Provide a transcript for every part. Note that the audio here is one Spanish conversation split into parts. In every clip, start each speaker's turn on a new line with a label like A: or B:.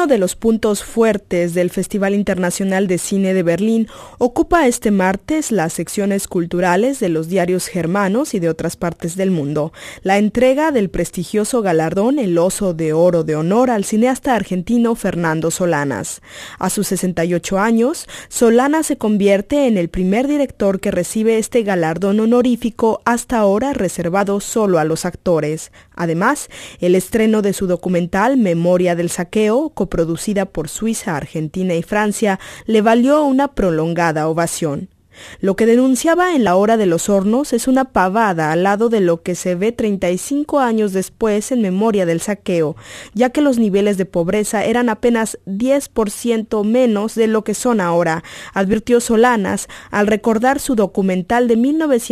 A: Uno de los puntos fuertes del Festival Internacional de Cine de Berlín ocupa este martes las secciones culturales de los diarios germanos y de otras partes del mundo. La entrega del prestigioso galardón El Oso de Oro de Honor al cineasta argentino Fernando Solanas. A sus 68 años, Solanas se convierte en el primer director que recibe este galardón honorífico hasta ahora reservado solo a los actores. Además, el estreno de su documental Memoria del Saqueo, coproducida por Suiza, Argentina y Francia, le valió una prolongada ovación. Lo que denunciaba en La Hora de los Hornos es una pavada al lado de lo que se ve 35 años después en Memoria del Saqueo, ya que los niveles de pobreza eran apenas 10% menos de lo que son ahora, advirtió Solanas al recordar su documental de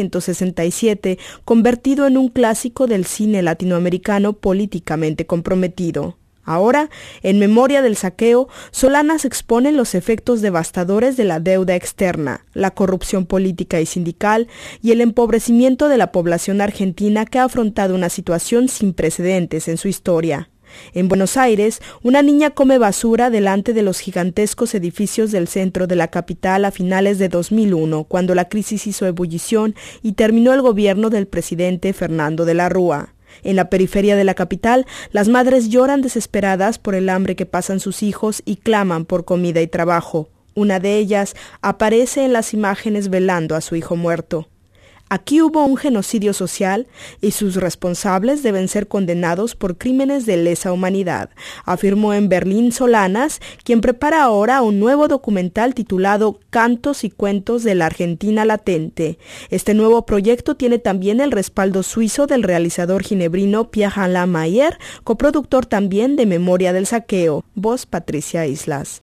A: 1967, convertido en un clásico del cine latinoamericano políticamente comprometido. Ahora, en Memoria del Saqueo, Solanas expone los efectos devastadores de la deuda externa, la corrupción política y sindical y el empobrecimiento de la población argentina que ha afrontado una situación sin precedentes en su historia. En Buenos Aires, una niña come basura delante de los gigantescos edificios del centro de la capital a finales de 2001, cuando la crisis hizo ebullición y terminó el gobierno del presidente Fernando de la Rúa. En la periferia de la capital, las madres lloran desesperadas por el hambre que pasan sus hijos y claman por comida y trabajo. Una de ellas aparece en las imágenes velando a su hijo muerto. Aquí hubo un genocidio social y sus responsables deben ser condenados por crímenes de lesa humanidad, afirmó en Berlín Solanas, quien prepara ahora un nuevo documental titulado Cantos y Cuentos de la Argentina Latente. Este nuevo proyecto tiene también el respaldo suizo del realizador ginebrino Pierre-Alain Mayer, coproductor también de Memoria del Saqueo. Voz Patricia Islas.